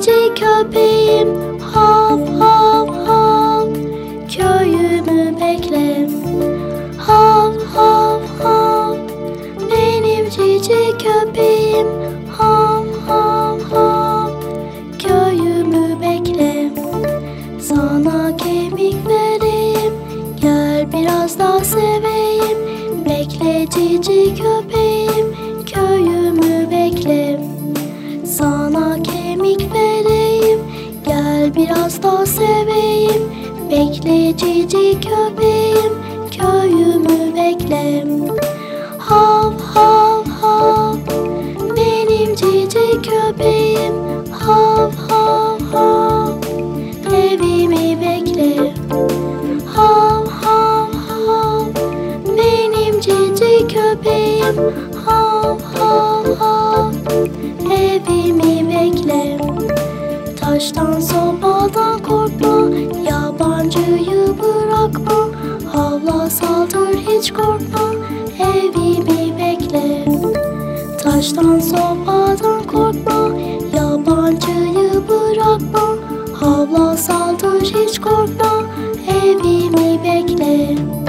cici köpeğim, hav hav hav, köyümü bekle. Hav hav hav, benim cici köpeğim, hav hav hav, köyümü bekle. Sana kemik vereyim, gel biraz daha seveyim. Bekle cici köpeğim, köyümü bekle. Sana kemik vereyim, gel biraz daha seveyim. Bekle cici köpeğim, köyümü bekle. Hav hav hav, benim cici köpeğim, hav hav hav, evimi bekle. Hav hav hav, benim cici köpeğim, hav hav hav, evimi bekle. Taştan sopadan korkma, yabancıyı bırakma. Havla saldır hiç korkma, evimi bekle. Taştan sopadan korkma, yabancıyı bırakma. Havla saldır hiç korkma, evimi bekle.